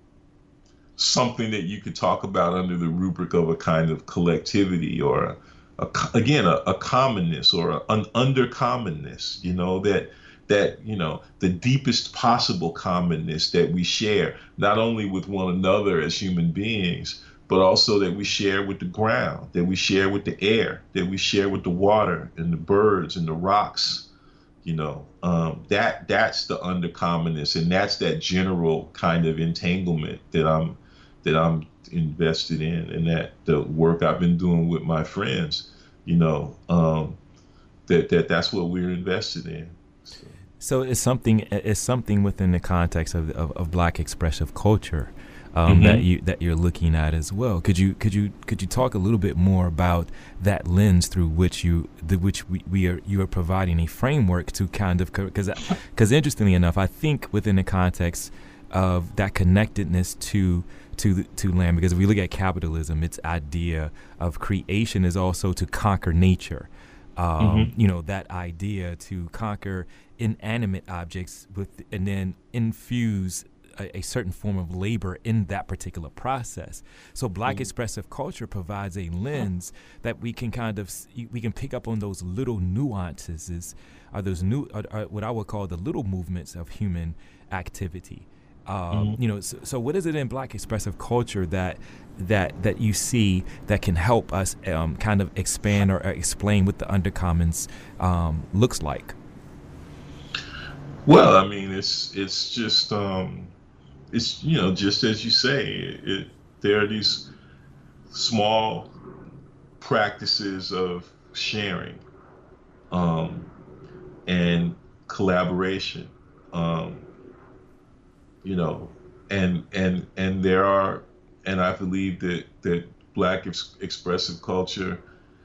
something that you could talk about under the rubric of a kind of collectivity or a, a, again a, a commonness or a, an undercommonness, you know, that that, you know, the deepest possible commonness that we share, not only with one another as human beings, but also that we share with the ground, that we share with the air, that we share with the water and the birds and the rocks, you know, um, that that's the undercommonness, and that's that general kind of entanglement that I'm that I'm invested in, and that the work I've been doing with my friends, you know, um, that that that's what we're invested in. So. So it's something. It's something within the context of of, of Black expressive culture um, mm-hmm. that you that you're looking at as well. Could you could you could you talk a little bit more about that lens through which you the which we, we are you are providing a framework to kind of because because interestingly enough, I think within the context of that connectedness to to to land, because if we look at capitalism, its idea of creation is also to conquer nature. Um, mm-hmm. You know, that idea to conquer inanimate objects with, and then infuse a, a certain form of labor in that particular process. So Black mm-hmm. expressive culture provides a lens that we can kind of, we can pick up on those little nuances, are those new, are, are what I would call the little movements of human activity. Um, mm-hmm. You know, so, so what is it in Black expressive culture that that that you see that can help us um, kind of expand or explain what the undercommons um, looks like? Well, I mean, it's it's just um, it's you know just as you say, it, it there are these small practices of sharing um, and collaboration. Um, You know, and and and there are, and I believe that that Black ex- expressive culture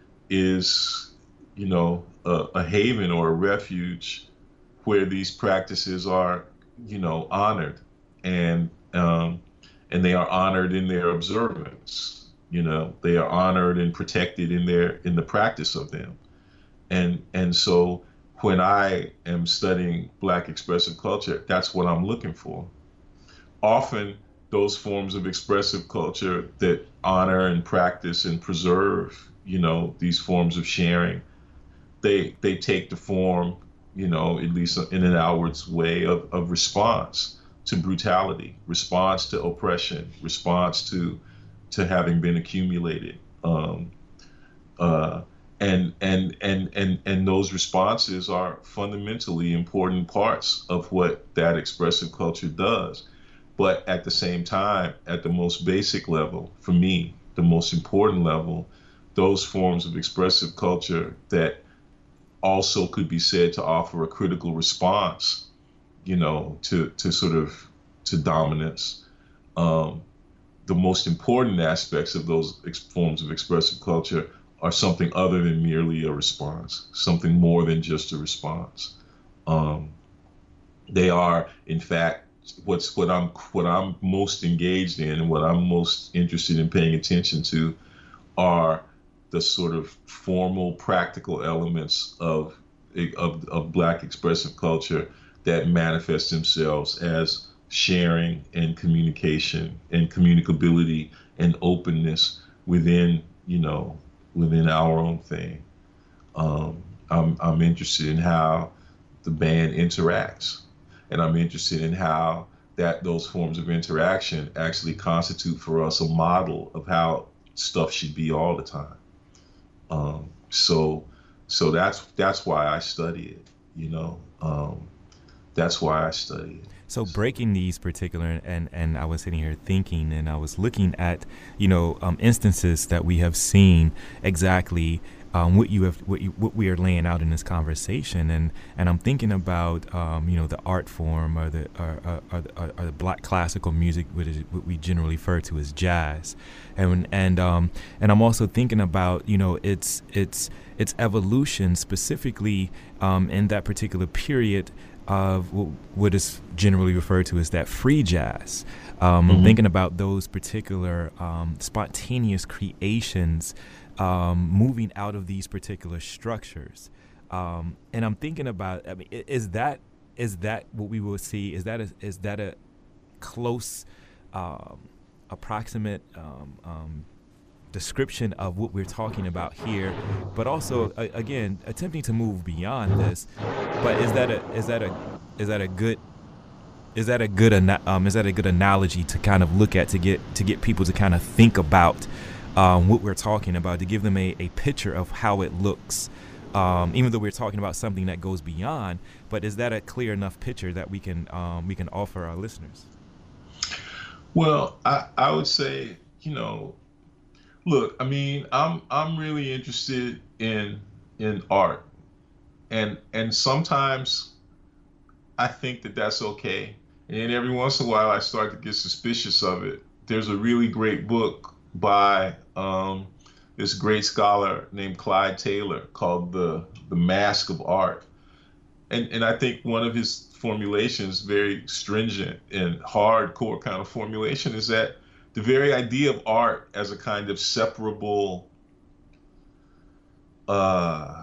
is, you know, a, a haven or a refuge where these practices are, you know, honored, and um, and they are honored in their observance. You know, they are honored and protected in their in the practice of them, and and so when I am studying Black expressive culture, that's what I'm looking for. Often those forms of expressive culture that honor and practice and preserve, you know, these forms of sharing, they they take the form, you know, at least in an outwards way of, of response to brutality, response to oppression, response to to having been accumulated. Um, uh, and, and, and, and, and those responses are fundamentally important parts of what that expressive culture does. But at the same time, at the most basic level, for me, the most important level, those forms of expressive culture that also could be said to offer a critical response, you know, to, to sort of to dominance. Um, the most important aspects of those ex- forms of expressive culture are something other than merely a response, something more than just a response. Um, they are, in fact, what's what I'm what I'm most engaged in and what I'm most interested in paying attention to are the sort of formal, practical elements of of, of Black expressive culture that manifest themselves as sharing and communication and communicability and openness within, you know, within our own thing. Um, I'm I'm interested in how the band interacts. And I'm interested in how that those forms of interaction actually constitute for us a model of how stuff should be all the time. Um, so, so that's that's why I study it. You know, um, that's why I study it. So breaking these particular, and, and I was sitting here thinking, and I was looking at, you know, um, instances that we have seen exactly um, what you have, what you, what we are laying out in this conversation, and, and I'm thinking about, um, you know, the art form or the or, or, or, or, or the Black classical music, which is what we generally refer to as jazz, and and um, and I'm also thinking about, you know, its its its evolution specifically um, in that particular period of what is generally referred to as that free jazz. Um, mm-hmm. Thinking about those particular um, spontaneous creations um, moving out of these particular structures. Um, and I'm thinking about, I mean, is that is that what we will see? Is that a, is that a close, um, approximate um, um, description of what we're talking about here, but also uh, again attempting to move beyond this? But is that a is that a is that a good is that a good um, is that a good analogy to kind of look at to get to get people to kind of think about um, what we're talking about, to give them a, a picture of how it looks, um, even though we're talking about something that goes beyond? But is that a clear enough picture that we can um, we can offer our listeners? Well, I, I would say, you know, look, I mean, I'm I'm really interested in in art, and and sometimes I think that that's okay, and every once in a while I start to get suspicious of it. There's a really great book by um, this great scholar named Clyde Taylor called the the Mask of Art, and and I think one of his formulations, very stringent and hardcore kind of formulation, is that the very idea of art as a kind of separable, uh,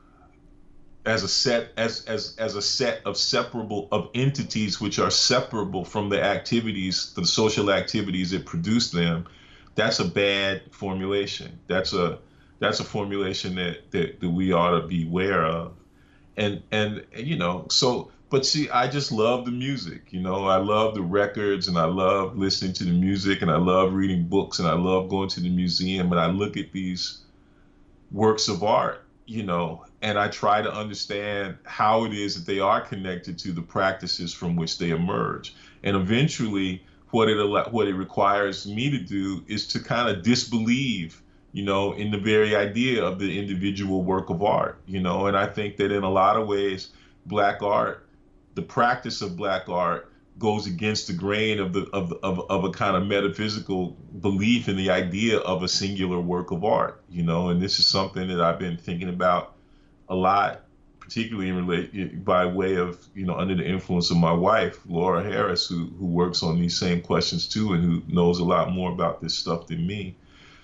as a set, as as as a set of separable of entities which are separable from the activities, the social activities that produce them, that's a bad formulation. That's a that's a formulation that that, that we ought to be aware of, and and you know so. But see, I just love the music, you know, I love the records, and I love listening to the music, and I love reading books, and I love going to the museum, and I look at these works of art, you know, and I try to understand how it is that they are connected to the practices from which they emerge. And eventually what it what it requires me to do is to kind of disbelieve, you know, in the very idea of the individual work of art, you know, and I think that in a lot of ways, Black art, the practice of Black art, goes against the grain of the of, of of a kind of metaphysical belief in the idea of a singular work of art, you know, and this is something that I've been thinking about a lot, particularly in relate by way of, you know, under the influence of my wife, Laura Harris, who who works on these same questions too, and who knows a lot more about this stuff than me.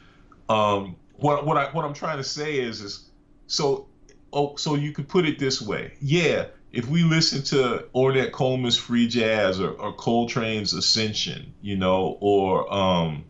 Um, what what I what I'm trying to say is is so oh so you could put it this way, yeah. If we listen to Ornette Coleman's Free Jazz, or, or Coltrane's Ascension, you know, or um,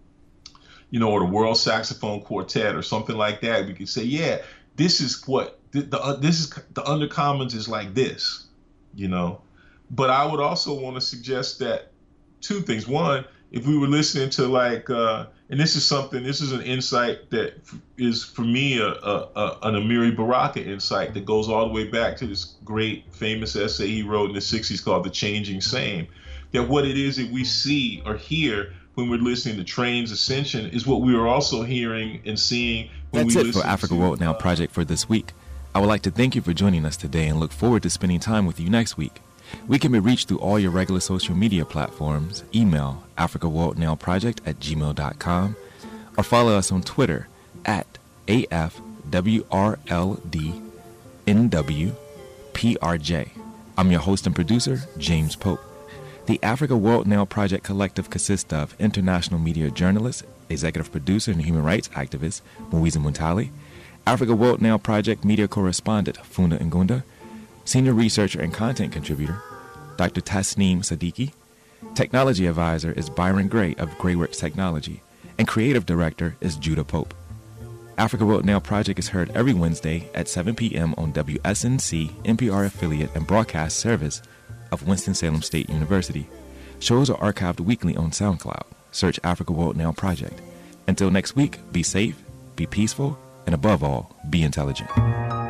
you know, or the World Saxophone Quartet, or something like that, we could say, yeah, this is what the, the uh, this is the Undercommons is like this, you know. But I would also want to suggest that two things. One, if we were listening to like, uh, and this is something, this is an insight that is for me a, a, a, an Amiri Baraka insight that goes all the way back to this great famous essay he wrote in the sixties called The Changing Same, that what it is that we see or hear when we're listening to Train's Ascension is what we are also hearing and seeing when That's we it listen for Africa to, World Now Project for this week. I would like to thank you for joining us today and look forward to spending time with you next week. We can be reached through all your regular social media platforms, email africa world now project at gmail dot com, or follow us on Twitter at A F W R L D N W P R J. I'm your host and producer, James Pope. The Africa World Now Project Collective consists of international media journalist, executive producer, and human rights activist, Mwiza Muntali, Africa World Now Project media correspondent, Funa Ngunda, senior researcher and content contributor, Doctor Tasneem Siddiqui. Technology advisor is Byron Gray of Grayworks Technology, and creative director is Judah Pope. Africa World Now Project is heard every Wednesday at seven p.m. on W S N C, N P R affiliate and broadcast service of Winston-Salem State University. Shows are archived weekly on SoundCloud. Search Africa World Now Project. Until next week, be safe, be peaceful, and above all, be intelligent.